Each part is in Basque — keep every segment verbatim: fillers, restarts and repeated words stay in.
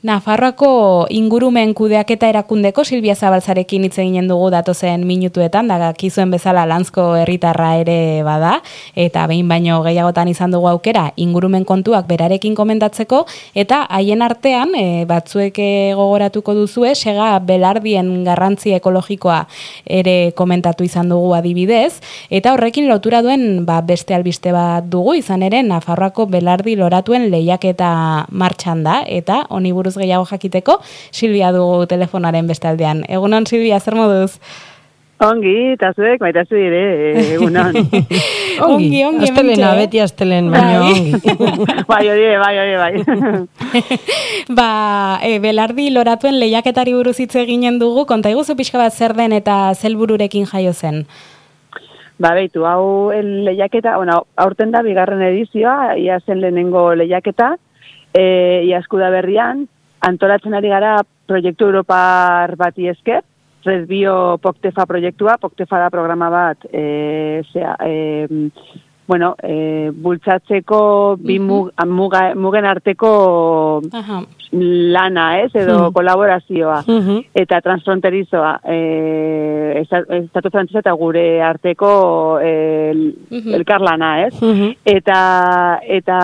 Nafarroako ingurumen kudeaketa erakundeko Silvia Zabalzarekin hitz eginen dugu datozen minutuetan, da dakizuen bezala Lanzko herritarra ere bada, eta behin baino gehiagotan izan dugu aukera ingurumen kontuak berarekin komentatzeko, eta haien artean, e, batzuek gogoratuko duzue, sega belardien garrantzi ekologikoa ere komentatu izan dugu adibidez, eta horrekin lotura duen ba, beste albiste bat dugu, izan ere Nafarroako belardi loratuen lehiaketa martxan da, eta honi buruz gehiago jakiteko, Silvia dugu telefonaren bestaldean. Egunon, Silvia, zer moduz? Ongi, eta zuek, baita zu dire, egunon. ongi, ongi, astelena, beti astelen, baina ongi. bai, hori, bai, hori, bai. ba, e, belardi loratuen lehiaketari buruz hitz eginen dugu, konta iguzu pixka bat zer den eta zelbururekin jaio zen? Ba, behitu, hau lehiaketa, bueno, aurten da bigarren edizioa, ia zen lehenengo lehiaketa, e, ia eskuda berrian, antolatzen ari gara proiektu Europar bati esker, Red Bio Poktefa proiektua, Poktefa da programa bat, e, zera, e, bueno, e, bultzatzeko bi mug, muga, mugen arteko Aha. lana, ez, edo uh-huh. kolaborazioa, uh-huh. eta transfronterizoa, e, estatu frantzesa eta gure arteko el, uh-huh. elkarlana, ez, uh-huh. eta,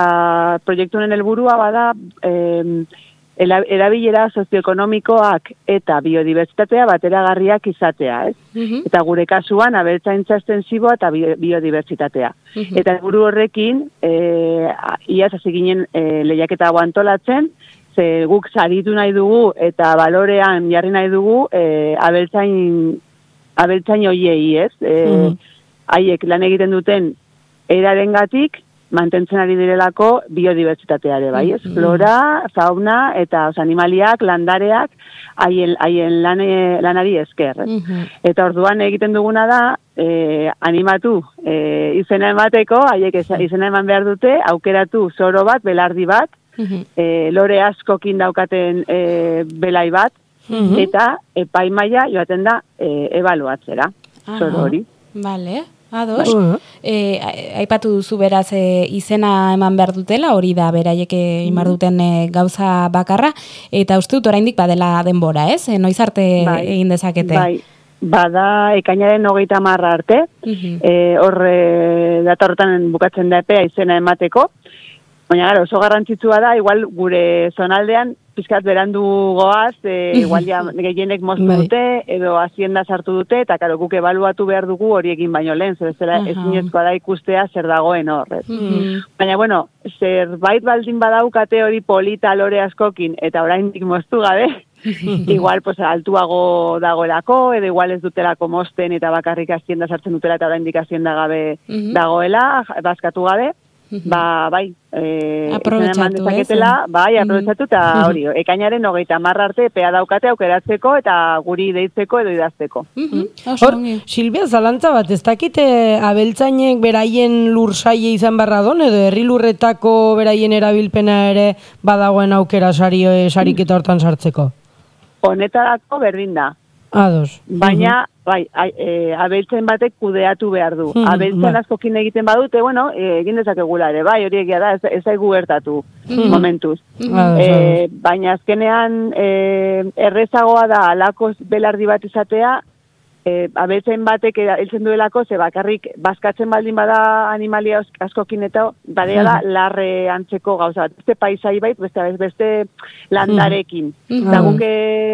eta proiektu honen helburua bada, e, erabilera sozioekonomikoak eta biodibertsitatea bateragarriak izatea, ez? Uh-huh. Eta gure kasuan abeltzaintza estensiboa eta biodibertsitatea. Uh-huh. Eta helburu horrekin, e, iaz hasi ginen e, lehiaketa hau antolatzen, ze guk saritu nahi dugu eta balorean jarri nahi dugu e, abeltzain abeltzain hoiei, ez? E, uh-huh. Haiek lan egiten duten erarengatik mantentzen ari direlako biodibertsitateare, bai, ez? Flora, fauna eta os, animaliak, landareak haien, haien lan, lanari esker. Uh-huh. Eta orduan egiten duguna da, eh, animatu eh, izena emateko, haiek izena eman behar dute, aukeratu zoro bat, belardi bat, uh-huh. eh, lore askokin daukaten eh, belai bat, uh-huh. eta epaimaia joaten da eh, ebaluatzera, uh-huh. zoro hori. Vale. Ados, uh-huh. e, aipatu duzu beraz e, izena eman behar dutela, hori da beraiek egin behar duten e, gauza bakarra, eta uste dut oraindik badela denbora, ez? E, noiz arte bai, egin dezakete? Bai, bada ekainaren hogeita hamarra arte, uh-huh. e, horre data horretan bukatzen da epea izena emateko, baina gara oso garrantzitsua da, igual gure zonaldean, pizkat berandu goaz, e, igual ja gehienek moztu dute, edo hazienda sartu dute, eta karo, guk ebaluatu behar dugu hori egin baino lehen, zer zera uh-huh. ezinezkoa da ikustea zer dagoen horret. Uh-huh. Baina, bueno, zerbait baldin badaukate hori polita lore askokin, eta oraindik moztu gabe, igual, pues, altuago dagoelako, edo igual ez dutelako mozten, eta bakarrik hazienda sartzen dutela, eta oraindik hazienda gabe uh-huh. dagoela, bazkatu gabe, ba, bai, eh, aprobetxatu, ez? Bai, aprobetxatu, eta mm-hmm. hori, ekainaren hogeita marra arte epea daukate aukeratzeko eta guri deitzeko edo idazteko. Mm-hmm. Hor, Silvia, zalantza bat, ez dakite abeltzainek beraien lur saie izan barra don, edo herri lurretako beraien erabilpena ere badagoen aukera sari, sariketa hortan sartzeko? Honetarako berdin da. Ados. Baina, uh-huh. bai, e, abeltzen batek kudeatu behar du. Uh-huh. Abeltzen askokin egiten badute, bueno, e, egin dezakegula ere, bai, hori egia da, ez, ez aigu gertatu uh-huh. momentuz. Uh-huh. E, baina azkenean e, errezagoa da alako belardi bat izatea, e, abeltzen batek heltzen duelako, ze bakarrik bazkatzen baldin bada animalia askokin eta badea da larre antzeko gauza bat. Beste paisai bait, beste, beste landarekin. Uh-huh. Eta guk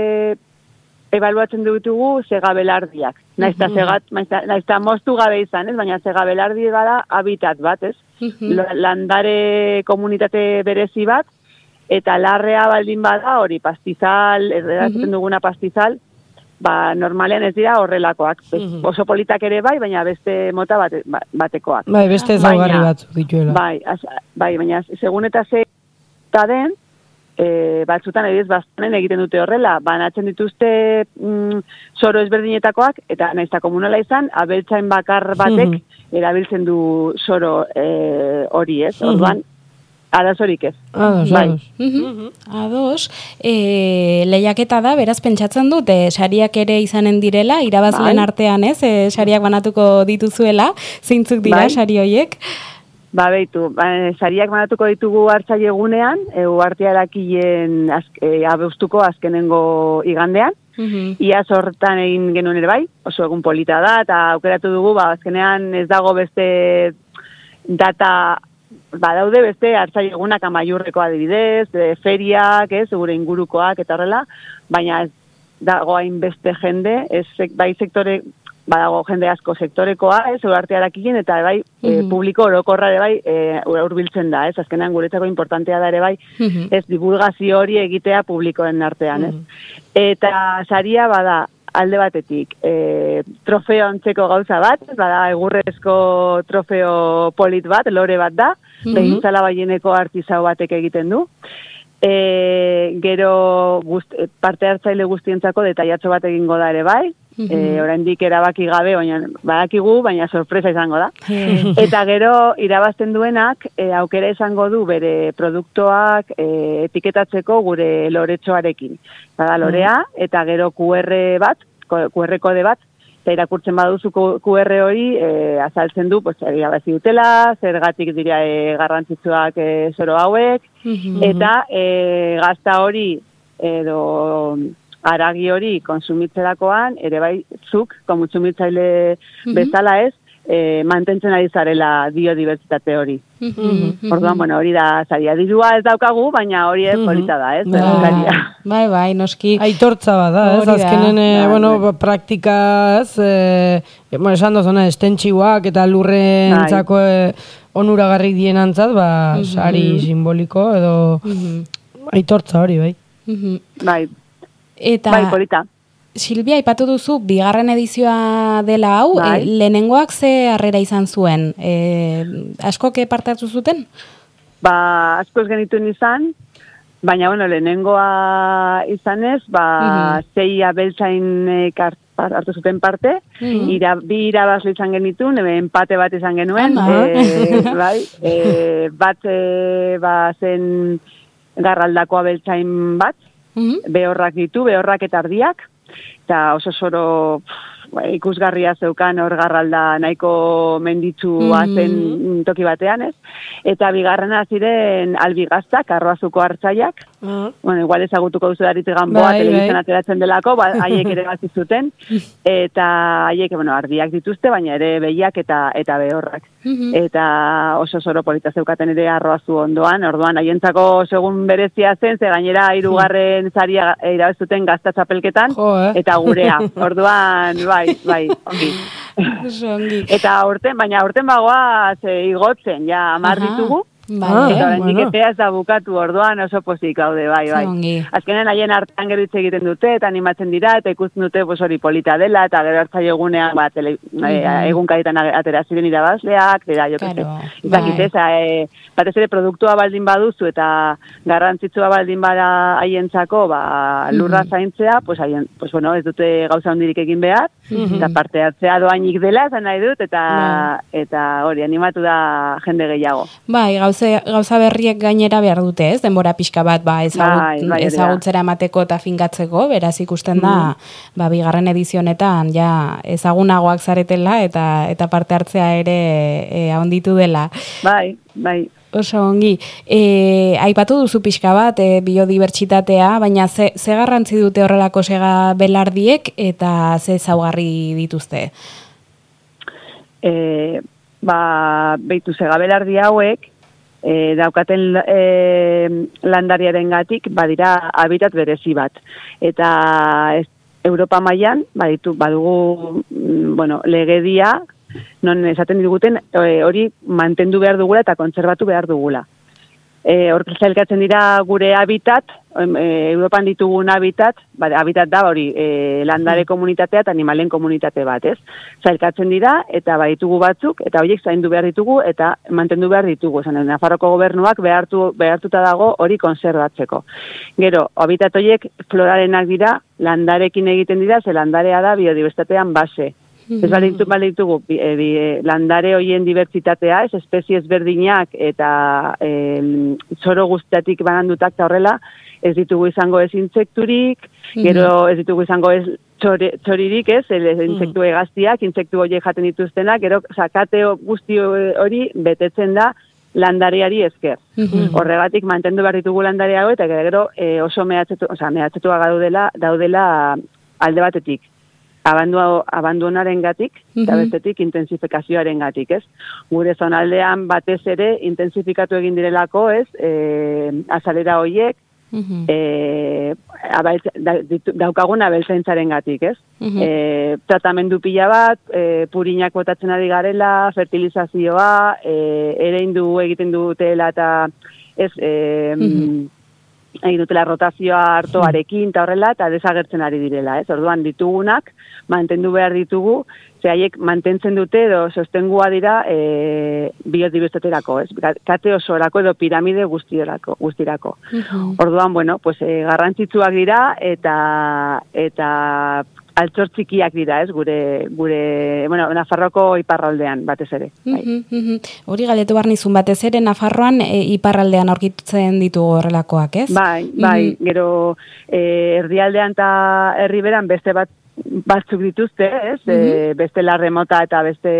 ebaluatzen ditugu segabelardiak. Naizta segat, naizta moztu gabe izan, ez? Baina segabelardi bada habitat bat, ez? Uh-huh. Landare komunitate berezi bat, eta larrea baldin bada hori pastizal, erredatzen uh-huh. duguna pastizal, ba, normalean ez dira horrelakoak. Uh-huh. Oso politak ere bai, baina beste mota bate, batekoak. Bai, beste ezaugarri batzuk dituela. Bai, az, bai, baina segun eta ze eta den, E, batzutan edo ez bastanen egiten dute horrela, banatzen dituzte mm, soro ezberdinetakoak, eta naizta komunala izan, abeltzain bakar batek mm-hmm. erabiltzen du soro e, hori, ez? Mm-hmm. Orduan, arazorik ez. Ados, bai. ados. Mm-hmm. Ados. E, lehiaketa da, beraz pentsatzen dut, e, sariak ere izanen direla, irabazleen bai. Artean, ez? E, sariak banatuko dituzuela, zeintzuk dira bai. Sari horiek? Ba, behitu, ba, sariak banatuko ditugu hartzaile egunean, e, uhartea erakilen e, abeustuko azkenengo igandean. Mhm. Ia sortan egin genuen ere bai, oso egun polita da, eta aukeratu dugu, ba, azkenean ez dago beste data, ba, daude beste hartzaile egunak Amaiurreko adibidez, e, feriak, ez, gure ingurukoak eta horrela, baina ez dago hain beste jende, ez bai sektore, badago jende asko sektorekoa, ez, uhartearekin eta bai, e, publiko orokorra ere bai, e, hurbiltzen da, ez, azkenean guretzako importantea da ere bai, Mhm. ez, divulgazio hori egitea publikoen artean, ez. Eta saria bada, alde batetik, e, trofeo antzeko gauza bat, bada egurrezko trofeo polit bat, lore bat da, Mhm. behintzala baieneko artizau batek egiten du. E, gero guzt, parte hartzaile guztientzako detailatxo bat egingo da ere bai, e, oraindik erabaki gabe, baina badakigu, baina sorpresa izango da. Eta gero irabazten duenak e, aukera izango du bere produktoak e, etiketatzeko gure loretxoarekin. Bada lorea, eta gero Q R bat, Q R kode bat, eta irakurtzen baduzu Q R hori e, azaltzen du, pues, irabazi dutela, zergatik dira e, garrantzitsuak e, zoro hauek, eta e, gazta hori edo haragi hori konsumitzerakoan, ere bai zuk, kontsumitzaile bezala ez, e, mantentzen ari zarela biodibertsitate hori. Orduan, bueno, hori da saria. Dirua ez daukagu, baina hori ez polita da, ez? Bai, bai, noski. Aitortza bada, ez? Azkenen, eh, bueno, praktika, ez? Eh, bueno, esan dozuna, estentxiuak eta lurrentzako eh, onuragarri dienantzat, ba, sari simboliko edo aitortza hori, bai. Bai. Eta, bai, polita. Silvia, aipatu duzu, bigarren edizioa dela hau, bai. e, lehenengoak ze harrera izan zuen? E, askok parte hartu zuten? Ba, asko ez genituen izan, baina, bueno, lehenengoa izanez, ba, mm-hmm. zei abeltzain hartu zuten parte, mm-hmm. ira, bi irabazle izan genituen, empate bat izan genuen, e, bai, e, bat e, ba, zen garraldako abeltzain bat, mm-hmm. behorrak ditu, behorrak eta ardiak, eta oso soro pff, ikusgarria zeukan hor garralda nahiko menditsua zen mm-hmm. toki batean, ez? Eta bigarrena ziren albigaztak, arroazuko hartzaiak, uh-huh. bueno, igual ezagutuko duzu darit gamboa, bai, telebizten bai. Ateratzen delako, ba, haiek ere bat zuten, eta haiek, bueno, ardiak dituzte, baina ere behiak eta eta behorrak. Mm-hmm. Eta oso zoro polita zeukaten ere arroazu ondoan, orduan haientzako segun berezia zen, ze gainera hirugarren saria irabazten gaztatzapelketan, eta gurea. Orduan, bai, bai, ongi. Eta aurten, baina aurten bagoaz e, igotzen, ja, amar ditugu. Vale. Eta oraindik bueno. Epea ez da bukatu, orduan oso pozik gaude, bai, bai. Azkenen haien hartan gero hitz egiten dute, eta animatzen dira, eta ikusten dute pues, hori polita dela, eta gero hartzaile egunean, ba, tele, mm-hmm. egun kaitan atera ziren irabazleak, dira, jo claro, kese. Izakitez, bai. e, batez ere produktua baldin baduzu, eta garrantzitsua baldin bada haientzako, ba, lurra zaintzea, pues, haien, pues, bueno, ez dute gauza hondirik egin behar, mm-hmm. eta parte hartzea doainik dela, zan nahi dut, eta, bai. eta hori, animatu da jende gehiago. Bai, gauza berriek gainera behar dute, ez? Denbora pixka bat ba, ezagut, bai, bai, ezagutzera emateko eta finkatzeko, beraz ikusten da, mm. ba, bigarren edizionetan ja ezagunagoak zaretela eta eta parte hartzea ere e, ahonditu dela. Bai, bai. Oso ongi. E, aipatu duzu pixka bat, e, biodibertsitatea, baina ze, ze garrantzi dute horrelako sega belardiek eta ze ezaugarri dituzte? E, ba, beitu sega belardi hauek, E, daukaten e, landariaren gatik, badira habitat berezi bat. Eta ez, Europa mailan baditu, badugu bueno, legedia, non esaten diguten hori mantendu behar dugula eta kontserbatu behar dugula. E, Hor zailkatzen dira gure habitat, e, Europan ditugun habitat, ba, habitat da hori e, landare komunitatea eta animalen komunitate bat, ez? Zailkatzen dira eta baditugu batzuk, eta horiek zaindu behar ditugu eta mantendu behar ditugu. Esan, Nafarroko gobernuak behartu, behartuta dago hori konserbatzeko. Gero, habitat horiek florarenak dira, landarekin egiten dira, ze landarea da biodibertsitatean base. Ez balitu, balitugu, bi, bi, landare hoien dibertsitatea, ez espeziez berdinak eta e, zoro guztiatik banandutak eta horrela, ez ditugu izango ez intsekturik, gero ez ditugu izango ez txori, txoririk ez, el, insektu egaztiak, insektu horiek jaten dituztenak, gero, kate guzti hori betetzen da landareari esker. Mm-hmm. Horregatik mantendu behar ditugu landareago, eta gero e, oso mehatzetu, oza, mehatzetuaga daudela, daudela alde batetik. Abandonaren gatik, mm-hmm. eta bestetik intensifikazioaren gatik, ez? Gure zonaldean batez ere intensifikatu egin direlako, ez? E, azalera horiek, mm-hmm. e, abaitz, da, ditu, daukagun abeltzaintzaren gatik, ez? Mm-hmm. E, tratamendu pila bat, e, purinak botatzen ari garela, fertilizazioa, e, ere indu egiten dutela eta ez... E, mm-hmm. egin dutela rotazioa hartoarekin eta horrela, eta desagertzen ari direla, ez? Orduan ditugunak, mantendu behar ditugu, ze haiek mantentzen dute edo sostengua dira e, biodibertsitaterako, ez? Kate osorako edo piramide guztirako. guztirako. Uh-huh. Orduan, bueno, pues, e, garrantzitsuak dira eta eta altxor txikiak dira, ez, gure, gure, bueno, Nafarroko iparraldean, batez ere. Bai. Mm-hmm. Hori galdetu behar nizun, batez ere, Nafarroan e, iparraldean aurkitzen ditugu horrelakoak, ez? Bai, bai, mm-hmm. gero e, erdialdean eta herriberan beste bat, batzuk dituzte, ez? Mm-hmm. E, beste larremota eta beste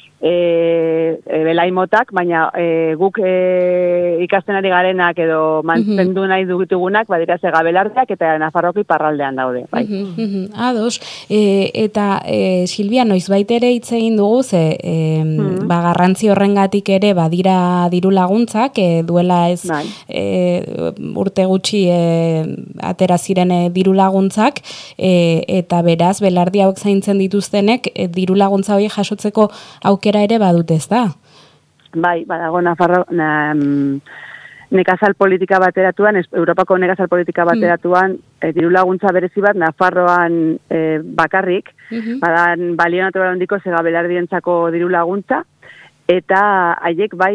e, e, belaimotak, baina e, guk e, ikasten ari garenak edo mantendu nahi dugitugunak, badira ze gabelardeak eta Nafarroko iparraldean daude. Bai. Mm-hmm. Ados, e, eta e, Silvia, noizbait ere hitz egin dugu, ze e, mm-hmm. ba, garrantzi horrengatik ere badira diru laguntzak, e, duela ez bai. e, urte gutxi e, atera ziren e, diru laguntzak, e, eta beraz, belardi hauek zaintzen dituztenek, e, diru laguntza hori jasotzeko aukera ere badute, ez da? Bai, badago Nafarro, na, nekazal politika bateratuan, Europako nekazal politika bateratuan, mm. e, diru laguntza berezi bat Nafarroan e, bakarrik, mm-hmm. badan balio natural handiko segabelardientzako diru laguntza, eta haiek bai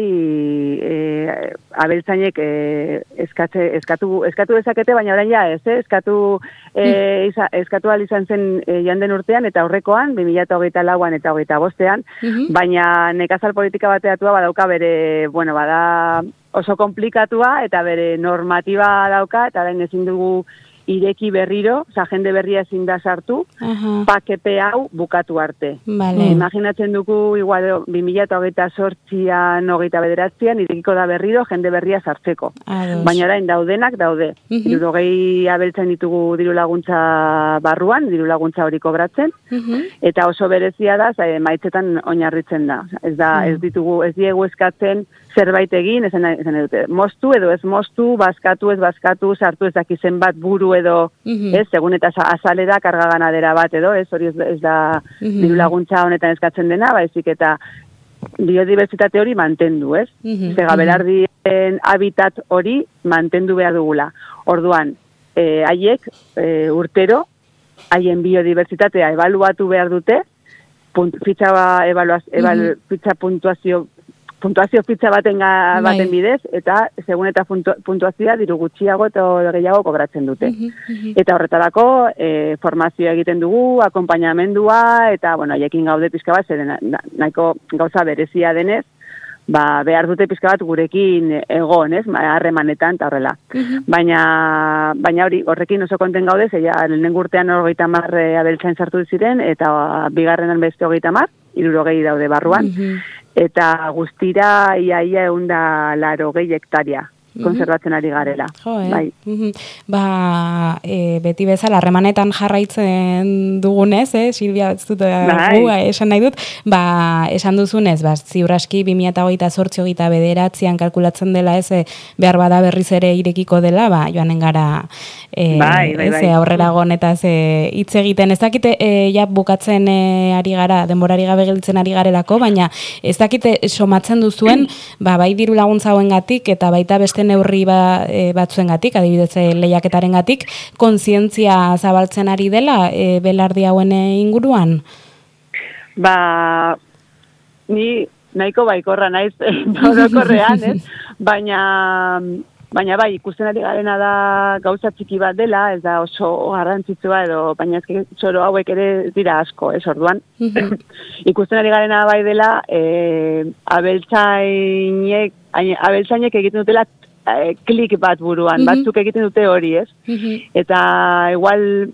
e, abeltzainek e, eskatze, eskatu, eskatu dezakete, baina orain ja ez, eh? eskatu, e, iza, eskatu ahal izan zen e, janden urtean, eta aurrekoan, bi mila hogeita lauan eta hogeita bostean, mm-hmm. baina nekazal politika bateratua badauka bere, bueno, bada oso komplikatua, eta bere normatiba dauka, eta orain ezin dugu ireki berriro, oza, jende berria ezin da sartu, uh-huh. pakepe hau bukatu arte. Vale. Imaginatzen dugu, igual, bi mila hogeita sortzian, hogeita bederatzean, irekiko da berriro, jende berria sartzeko. Ados. Baina orain daudenak daude. Uh-huh. Irurogei abeltzen ditugu diru laguntza barruan, diru laguntza hori kobratzen, uh-huh. eta oso berezia da, zai, maitzetan oinarritzen da. Ez da, uh-huh. ez ditugu, ez diegu eskatzen zerbait egin, esan dute, moztu edo ez moztu, bazkatu ez bazkatu, sartu ez dakizen bat buru edo, mm-hmm. ez, segun eta azalera, karga ganadera bat edo, ez, hori ez, ez da mm-hmm. diru laguntza honetan eskatzen dena, baizik eta biodibertsitate hori mantendu, ez? Mm-hmm. Segabelardien habitat hori mantendu behar dugula. Orduan, eh, haiek e, urtero, haien biodibertsitatea ebaluatu behar dute, punt, fitxa, evaluaz, ebal, mm-hmm. fitxa puntuazio puntuazio fitxa baten, ga, baten bidez, eta segun eta puntuazioa diru gutxiago eta gehiago kobratzen dute. Uh-huh. Eta horretarako e, formazioa egiten dugu, akompainamendua, eta, bueno, haiekin gaude pizka bat, zeren nahiko gauza berezia denez, ba, behar dute pizka bat gurekin egon, ez, harremanetan eta horrela. Uh-huh. Baina, baina hori, horrekin oso konten gaude, zeia, lehenengo urtean hogeita hamar abeltzain sartu ziren, eta bigarrenan beste hogeita hamar, hirurogei daude barruan, uh-huh. eta guztira ia ia eunda laro gehi hektaria konservatzen ari garela. Jo, eh? Bai. Ba, e, beti bezala, harremanetan jarraitzen dugunez, eh? Silvia, ez dut, bai. gu, esan nahi dut, ba, esan duzunez, ba, ziuraski bi mila hogeita zortzi hogeita bederatzean kalkulatzen dela, ez, behar bada berriz ere irekiko dela, ba, joanen gara, e, bai, bai, bai. ez, aurrera gonetaz hitz egiten. Ez dakite, e, ja, bukatzen e, ari gara, denborari gabe gelditzen ari garelako, baina ez dakite somatzen duzuen, ba, bai diru laguntza hoengatik, eta baita beste neurri ba, e, batzuengatik, adibidez lehiaketarengatik, kontzientzia zabaltzen ari dela e, belardi hauen inguruan? Ba, ni nahiko baikorra naiz, orokorrean, ez? Baina, baina bai, ikusten ari garena da gauza txiki bat dela, ez da oso garrantzitsua edo, baina ezke txoro hauek ere dira asko, ez orduan. Ikusten ari garena bai dela, e, abeltzainek, abeltzainek egiten dutela klik bat buruan, mm-hmm. batzuk egiten dute hori, ez? Mm-hmm. Eta igual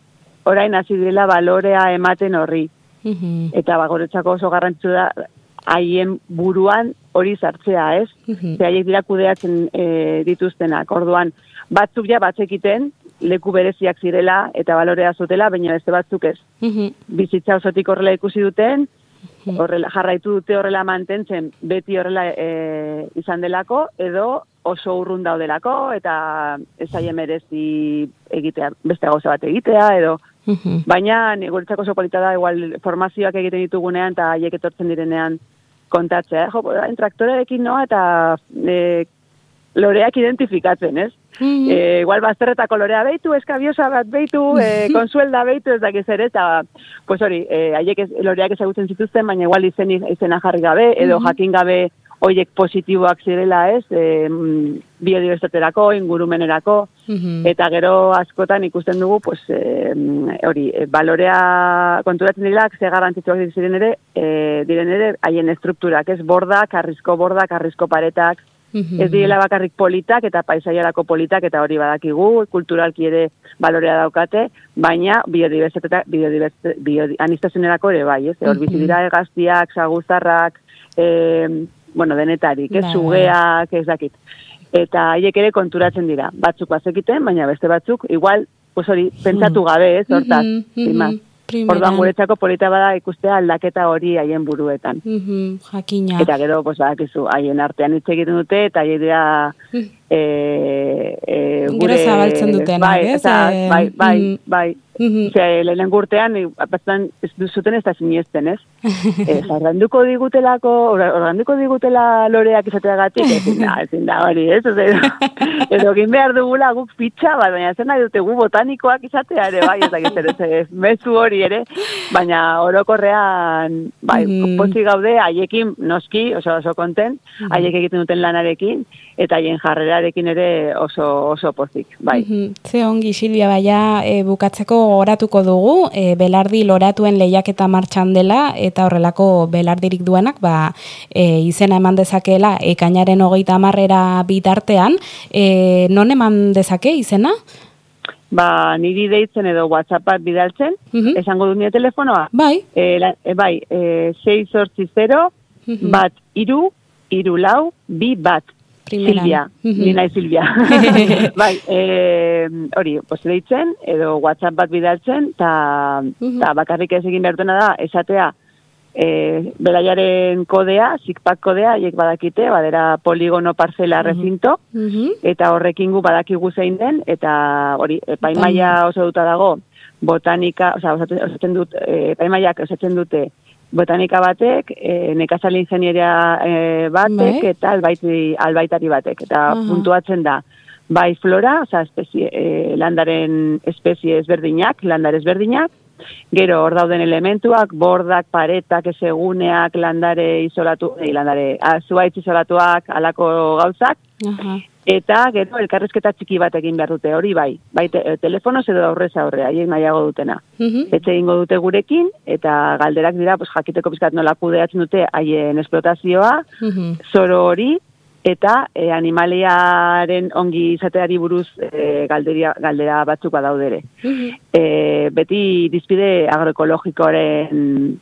orain hasi direla balorea ematen horri. Mhm. Eta ba, guretzako oso garrantzitsu da haien buruan hori sartzea, ez? Mhm. Ze haiek dira kudeatzen e, dituztenak. Orduan, batzuk ja batzekiten leku bereziak zirela eta balorea zutela, baina beste batzuk ez. Mhm. Bizitza osotik horrela ikusi duten, horrela jarraitu dute horrela mantentzen, beti horrela e, izan delako, edo oso urrun daudelako, eta ez haien merezi egitea, beste gauza bat egitea, edo Mhm. baina guretzako oso polita da, igual formazioak egiten ditugunean, eta haiek etortzen direnean kontatzea. Eh? Jo, orain traktorearekin noa, eta e, loreak identifikatzen, ez? Mhm. E, igual bazterretako lorea behitu, eskabiosa bat behitu, e, konsuelda behitu, ez dakiz ere, eta pues hori, e, haiek ez, loreak ezagutzen zituzten, baina igual izen, izena jarri gabe, edo Mhm. jakin gabe hoiek positiboak zirela, ez? E, biodiversitaterako, ingurumenerako, Mhm. eta gero askotan ikusten dugu, pues, e, hori, e, balorea konturatzen dira, ze garrantzitsuak ziren ere, e, diren ere, haien estrukturak, ez? Bordak, arrizko bordak, arrizko paretak, Mhm. ez direla bakarrik politak eta paisaiarako politak, eta hori badakigu, kulturalki ere balorea daukate, baina biodiversitatea, biodiversitatea, biodianistasunerako ere bai, ez? Hor bizi dira hegaztiak, saguzarrak, e, bueno, denetarik, ez? Bai, Sugeak, ez dakit. Eta haiek ere konturatzen dira. Batzuk bazekiten, baina beste batzuk, igual, pues hori, pentsatu gabe, ez? Hortaz, Mhm, mhm. sin más. Primeran. Orduan guretzako polita bada ikustea aldaketa hori haien buruetan. Mhm, jakina. Eta gero, pues, badakizu, haien artean hitz egiten dute, eta haiek dira e, e, Gero zabaltzen dutenak, bai, ez? eta, Eh, bai, bai, mm. bai. Mhm. Ze, lehen urtean, bastan, ez zuten ez da siniesten, ez? E, ordanduko digutelako, ordanduko digutela loreak izateagatik, ezin da, ezin da hori, ez? Edo, edo egin behar dugula guk fitxa, bai, baina zer nahi dute gu botanikoak izatea ere, bai, ez da ez, ez, mezu hori ere, baina orokorrean, bai, Mhm. pozik gaude, haiekin noski, oso oso konten, haiek egiten duten lanarekin, eta haien jarrerarekin ere oso oso pozik, bai. Mhm. Ze ongi, Silvia, baina e, bukatzeko gogoratuko dugu, e, belardi loratuen lehiaketa martxan dela, eta horrelako belardirik duenak, ba, e, izena eman dezakeela, ekainaren hogeita hamarrera bitartean, e, non eman dezake izena? Ba, niri deitzen edo WhatsAppat bidaltzen, Mhm. esango dut nire telefonoa, Bai. e, la, e, bai, e, sei zortzi zero, Mhm. bat iru, iru lau, bi bat. Primeran. Silvia, Mhm. ni nahi Silvia. Bai, e, hori, pues deitzen, edo WhatsApp bat bidaltzen, eta Mhm. ta bakarrik ez egin behar duena da, esatea, e, belaiaren kodea, zikpak kodea, haiek badakite, badera poligono parcela recinto, Mhm. eta horrekin gu badakigu zein den, eta hori, epaimaia oso duta dago, botanika, oza, osatzen dut, e, epaimaiak osatzen dute, botanika batek, e, nekazal ingenieria e, batek, Bai. eta albaiti, albaitari batek. Eta Aha. puntuatzen da, bai flora, oza, espezie, e, landaren espezie ezberdinak, landare ezberdinak, gero hor dauden elementuak, bordak, paretak, eseguneak, landare isolatu, e, landare, zuaitz isolatuak, alako gauzak, Aha. eta gero elkarrizketa txiki bat egin behar dute, hori bai, bai te, telefonoz edo aurrez aurre, haiek nahiago dutena. Mhm. Etxe egingo dute gurekin, eta galderak dira, pues, jakiteko pizkat nola kudeatzen dute haien esplotazioa, Mhm. zoro hori, eta e, animaliaren ongi izateari buruz e, galderia, galdera batzuk badaudere. Mhm. E, beti dizpide agroekologikoaren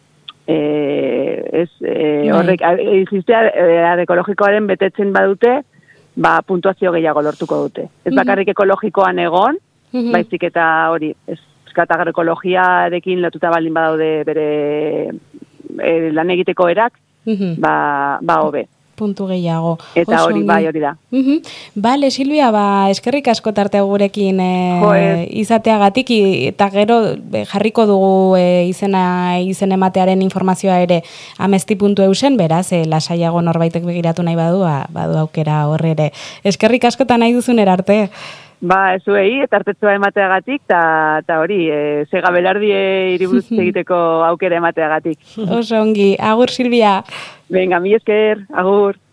e, ez, e, Bai. horrek, existea e, agroekologikoaren betetzen badute, ba, puntuazio gehiago lortuko dute. Ez bakarrik ekologikoan egon, Mhm. baizik eta hori, eskat agroekologiarekin lotuta baldin badaude bere e, lan egiteko erak, Mhm. ba, ba hobe. Puntu gehiago. Eta Oso hori ongi. bai hori da. Mhm. Bale, Silvia, ba, eskerrik asko tarte gurekin e, Jo, ez. izateagatik, i- eta gero e, jarriko dugu e, izena izen ematearen informazioa ere amesti puntu eusen, beraz, e, lasaiago norbaitek begiratu nahi badu, ba, badu aukera horre ere. Eskerrik asko eta nahi duzun erarte. Ba, ezuei, eta artetzua emateagatik, eta hori, e, zega belardie iriburuz egiteko aukera emateagatik. Oso ongi. Agur, Silvia. Venga, mi esker, agur.